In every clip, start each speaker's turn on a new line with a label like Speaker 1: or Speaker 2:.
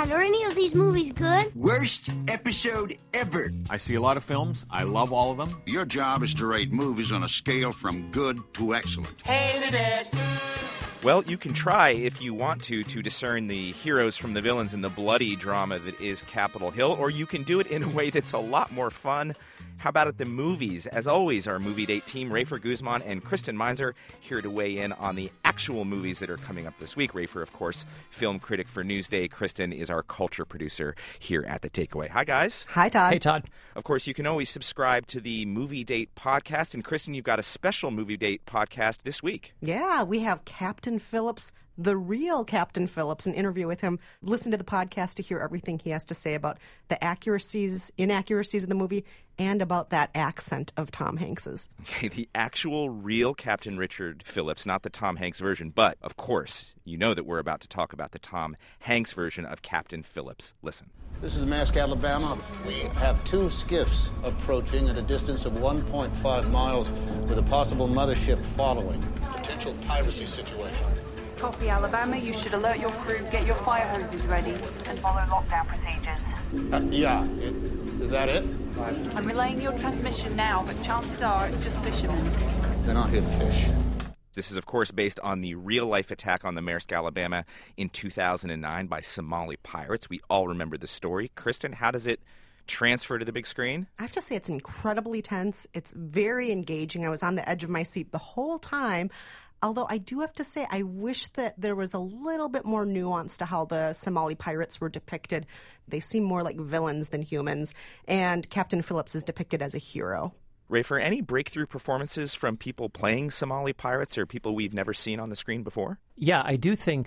Speaker 1: Dad, are any of these movies good?
Speaker 2: Worst episode ever.
Speaker 3: I see a lot of films. I love all of them.
Speaker 4: Your job is to rate movies on a scale from good to excellent.
Speaker 5: Hated it.
Speaker 6: Well, you can try, if you want to discern the heroes from the villains in the bloody drama that is Capitol Hill, or you can do it in a way that's a lot more fun. How about at the movies? As always, our Movie Date team, Rafer Guzman and Kristen Meinzer, here to weigh in on the actual movies that are coming up this week. Rafer, of course, film critic for Newsday. Kristen is our culture producer here at The Takeaway. Hi, guys.
Speaker 7: Hi, Todd.
Speaker 8: Hey, Todd.
Speaker 6: Of course, you can always subscribe to the Movie Date podcast. And, Kristen, you've got a special Movie Date podcast this week.
Speaker 7: Yeah, we have Captain Phillips, the real Captain Phillips, an interview with him. Listen to the podcast to hear everything he has to say about the accuracies, inaccuracies of the movie, and about that accent of Tom Hanks's.
Speaker 6: Okay, the actual real Captain Richard Phillips, not the Tom Hanks version. But, of course, you know that we're about to talk about the Tom Hanks version of Captain Phillips. Listen.
Speaker 9: This is Maersk, Alabama. We have two skiffs approaching at a distance of 1.5 miles with a possible mothership following. Potential piracy situation.
Speaker 10: Copy, Alabama. You should alert your crew, get your fire hoses ready, and follow lockdown procedures.
Speaker 9: Is that it?
Speaker 10: I'm relaying your transmission now, but chances are it's just fishermen.
Speaker 9: They're not here to fish.
Speaker 6: This is, of course, based on the real-life attack on the Maersk, Alabama in 2009 by Somali pirates. We all remember the story. Kristen, how does it transfer to the big screen?
Speaker 7: I have to say it's incredibly tense. It's very engaging. I was on the edge of my seat the whole time. Although I do have to say, I wish that there was a little bit more nuance to how the Somali pirates were depicted. They seem more like villains than humans, and Captain Phillips is depicted as a hero.
Speaker 6: Rafer, any breakthrough performances from people playing Somali pirates or people we've never seen on the screen before?
Speaker 8: Yeah, I do think,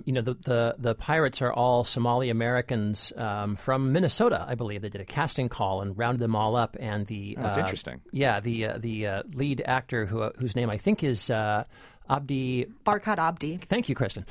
Speaker 8: the pirates are all Somali Americans from Minnesota, I believe. They did a casting call and rounded them all up. And
Speaker 6: that's interesting.
Speaker 8: Yeah, the lead actor whose name I think is Abdi...
Speaker 7: Barkhad Abdi.
Speaker 8: Thank you, Kristen.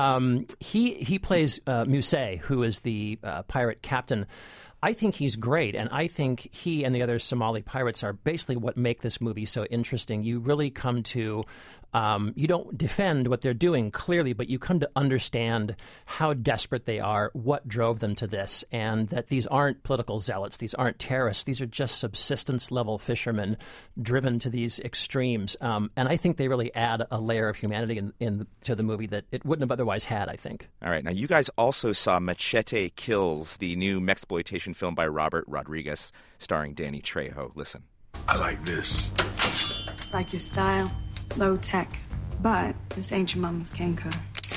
Speaker 8: He plays Musée, who is the pirate captain. I think he's great, and I think he and the other Somali pirates are basically what make this movie so interesting. You really come to... you don't defend what they're doing, clearly, but you come to understand how desperate they are, what drove them to this, and that these aren't political zealots, these aren't terrorists, these are just subsistence-level fishermen driven to these extremes. And I think they really add a layer of humanity to the movie that it wouldn't have otherwise had, I think.
Speaker 6: All right. Now, you guys also saw Machete Kills, the new Mexploitation film by Robert Rodriguez, starring Danny Trejo. Listen.
Speaker 4: I like this.
Speaker 11: Like your style. Low tech, but this ain't your mama's Kenko.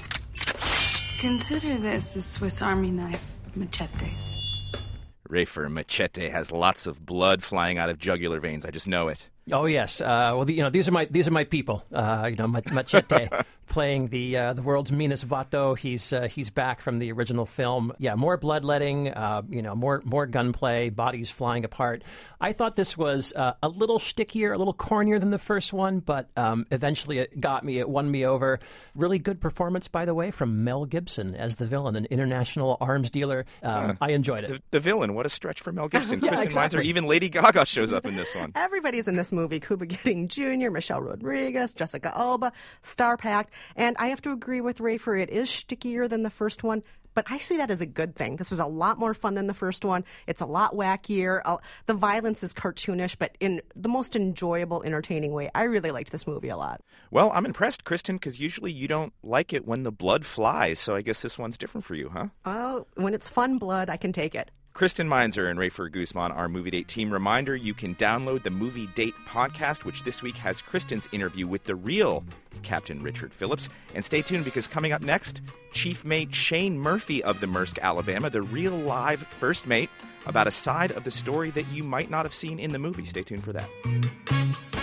Speaker 11: Consider this the Swiss Army knife of machetes.
Speaker 6: Rafer, Machete has lots of blood flying out of jugular veins. I just know it.
Speaker 8: Oh yes. Well, these are my people. Machete playing the world's meanest vato. He's back from the original film. Yeah, more bloodletting. More gunplay. Bodies flying apart. I thought this was a little stickier, a little cornier than the first one, but eventually it got me. It won me over. Really good performance, by the way, from Mel Gibson as the villain, an international arms dealer. I enjoyed it.
Speaker 6: The villain. What a stretch for Mel Gibson.
Speaker 7: Yeah,
Speaker 6: Kristen
Speaker 7: exactly.
Speaker 6: Meinzer, even Lady Gaga shows up in this one.
Speaker 7: Everybody's in this movie. Cuba Gooding Jr., Michelle Rodriguez, Jessica Alba, star-packed. And I have to agree with Rafer, it is stickier than the first one, but I see that as a good thing. This was a lot more fun than the first one. It's a lot wackier. The violence is cartoonish, but in the most enjoyable, entertaining way. I really liked this movie a lot.
Speaker 6: Well, I'm impressed, Kristen, because usually you don't like it when the blood flies, so I guess this one's different for you, huh?
Speaker 7: Oh, when it's fun blood, I can take it.
Speaker 6: Kristen Meinzer and Rafer Guzman, our Movie Date team. Reminder, you can download the Movie Date podcast, which this week has Kristen's interview with the real Captain Richard Phillips. And stay tuned, because coming up next, Chief Mate Shane Murphy of the Maersk, Alabama, the real live first mate, about a side of the story that you might not have seen in the movie. Stay tuned for that.